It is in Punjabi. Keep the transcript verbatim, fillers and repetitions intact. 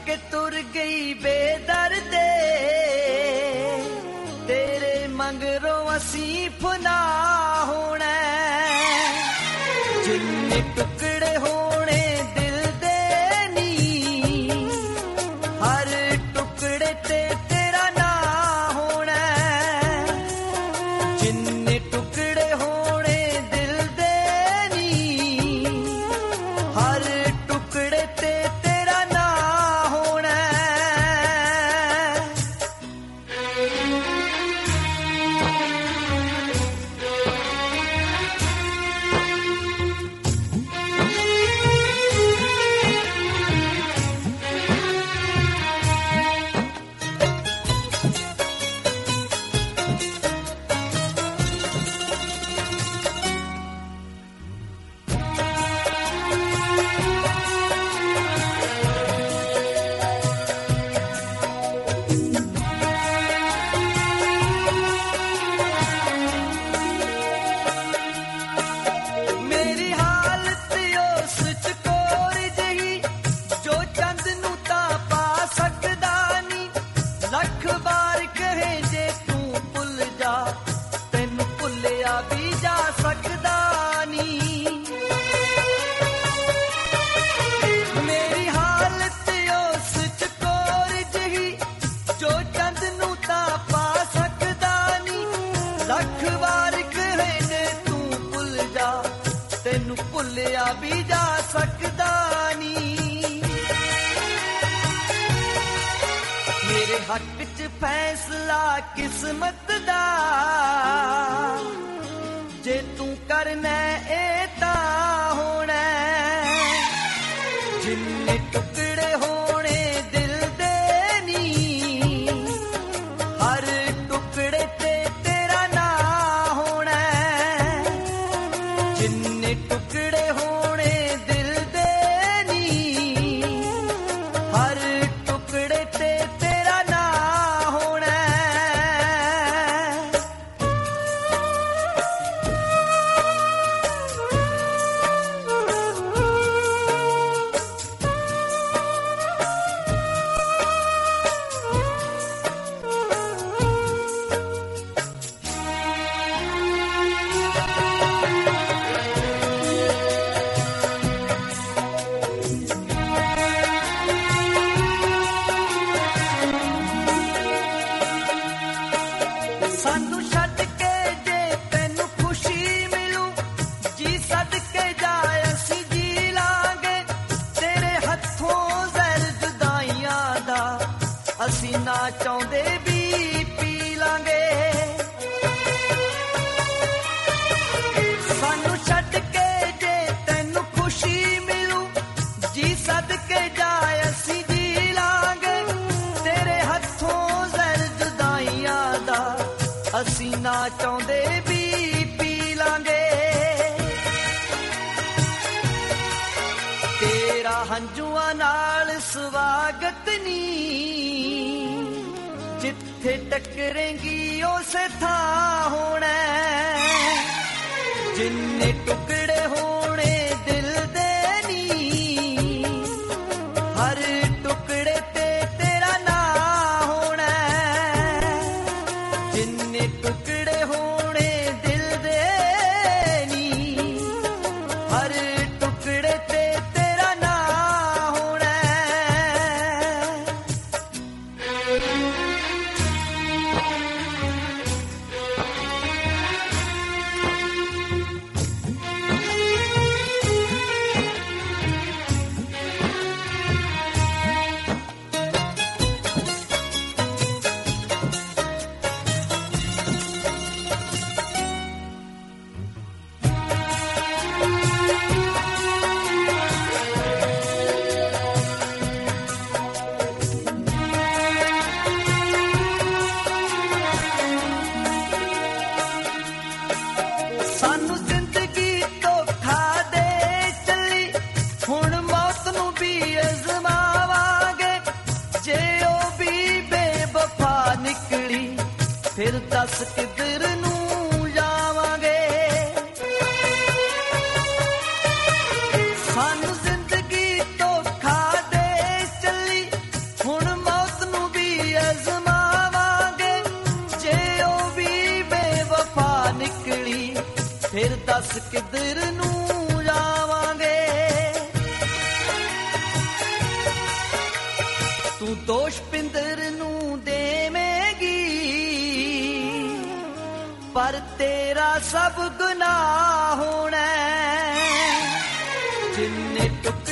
ਕੇ ਤੁਰ ਗਈ ਬੇਦਰਦੇ, ਤੇਰੇ ਮੰਗਰੋਂ ਅਸੀਂ ਫਨਾ ਹੋਣਾ। ਜਿੰਨੇ ਟੁਕੜੇ ਹੋਣੇ ਦਿਲ ਦੇ ਨੀ, ਹਰ ਟੁਕੜੇ ਤੇ ਤੇਰਾ ਨਾਂ ਹੋਣਾ। ਜਿੰਨੇ ਟੁਕੜੇ ਹੋਣੇ ਦਿਲ ਦੇ ਨੀ, ਹਰ ਟੁਕੜੇ ਤੇ ਤੇਰਾ ਨਾਂ ਹੋਣਾ। ਮੇਰੀ ਹਾਲਤ ਉਸ ਚ ਕੋਰ ਜਿਹੀ, ਜੋ ਚੰਦ ਨੂੰ ਤਾਂ ਪਾ ਸਕਦਾ ਨੀ। ਲੱਖ ਵਾਰ ਕਹੇ ਜੇ ਤੂੰ ਭੁੱਲ ਜਾ, ਤੈਨੂੰ ਭੁੱਲਿਆ ਵੀ ਜਾ ਸਕਦਾ ਨੀ। ਮੇਰੀ ਹਾਲਤ ਉਸ ਚ ਕੋਰ ਜਿਹੀ, ਜੋ ਚੰਦ ਨੂੰ ਤਾਂ ਪਾ ਸਕਦਾ ਨੀ। ਲੱਖ ਵਾਰ ਕਹੇ ਜੇ ਤੂੰ ਭੁੱਲ ਜਾ, ਤੈਨੂੰ ਭੁੱਲਿਆ ਵੀ ਜਾ ਸਕਦਾ ਨੀ। ਮੇਰੇ ਹੱਕ ਚ ਫੈਸਲਾ ਕਿਸਮਤ ਦਾ, ਜੇ ਤੂੰ ਕਰਨਾ ਇਹ ਤਾਂ ਹੋਣਾ। ਜਿੰਨੇ ਟੁਕੜੇ ਹੋਣੇ ਦਿਲ ਦੇ ਨੀ, ਹਰ ਟੁਕੜੇ ਤੇ ਤੇਰਾ ਨਾਂ ਹੋਣਾ। ਜਿੰਨੇ ਟੁਕੜੇ ਹੋਣੇ ਦਿਲ ਦੇ ਨੀ, ਹਰ ਟੁਕੜੇ ਤੇ ਤੇਰਾ ਨਾਂ ਹੋਣਾ। ਸਾਨੂੰ ਛੱਡ ਕੇ ਜੇ ਤੈਨੂੰ ਖੁਸ਼ੀ ਮਿਲੂ, ਜੀ ਸਦਕੇ ਜਾ ਅਸੀਂ ਜੀ ਲਾਂਗੇ। ਤੇਰੇ ਹੱਥੋਂ ਜ਼ਹਿਰ ਜੁਦਾਈਆਂ ਦਾ, ਅਸੀਂ ਨਾ ਚਾਹੁੰਦੇ ਵੀ ਪੀ ਲਾਂਗੇ। ਸਾਨੂੰ ਛੱਡ ਕੇ ਜੇ ਤੈਨੂੰ ਖੁਸ਼ੀ ਮਿਲੂ, ਜੀ ਸਦਕੇ ਜਾ ਅਸੀਂ ਜੀ ਲਾਂਗੇ। ਤੇਰੇ ਹੱਥੋਂ ਜ਼ਹਿਰ ਜੁਦਾਈਆਂ ਦਾ, ਅਸੀਂ ਨਾ ਚਾਹੁੰਦੇ ਵੀ ਪੀ ਲਾਂਗੇ। ਤੇਰਾ ਹੰਝੂਆਂ ਨਾਲ ਸਵਾਗਤ ਨੀ, ਜਿੱਥੇ ਟੱਕਰੇਂਗੀ ਉਸੇ ਥਾਂ ਹੋਣਾ। ਜਿੰਨੇ ਟੁਕੜੇ ਹੋਣੇ ਦਿਲ ਦੇ ਨੀ, ਹਰ ਟੁਕੜੇ ਤੇ ਤੇਰਾ ਨਾਂ ਹੋਣਾ। ਜਿੰਨੇ ਟੁਕੜੇ ਹੋਣੇ ਦਿਲ ਦੇ ਨੀ, ਹਰ ਟੁਕੜੇ ਤੇ ਤੇਰਾ ਨਾਂ ਹੋਣਾ। ਸਾਨੂੰ ਜ਼ਿੰਦਗੀ ਧੋਖਾ ਦੇ ਚੱਲੀ, ਹੁਣ ਮੌਤ ਨੂੰ ਵੀ ਅਜ਼ਮਾਵਾਂਗੇ। ਜੇ ਉਹ ਵੀ ਬੇਵਫਾ ਨਿਕਲੀ, ਫਿਰ ਦੱਸ ਕਿੱਧਰ ਨੂੰ ਜਾਵਾਂਗੇ। ਸਾਨੂੰ ਜ਼ਿੰਦਗੀ ਧੋਖਾ ਦੇ ਚੱਲੀ, ਤੂੰ ਦੋਸ਼ ਪਿੰਦਰ ਨੂੰ ਦੇਵੇਂਗੀ, ਪਰ ਤੇਰਾ ਸਭ ਗੁਨਾਹ ਹੋਣਾ। ਜਿੰਨੇ ਟੁਕ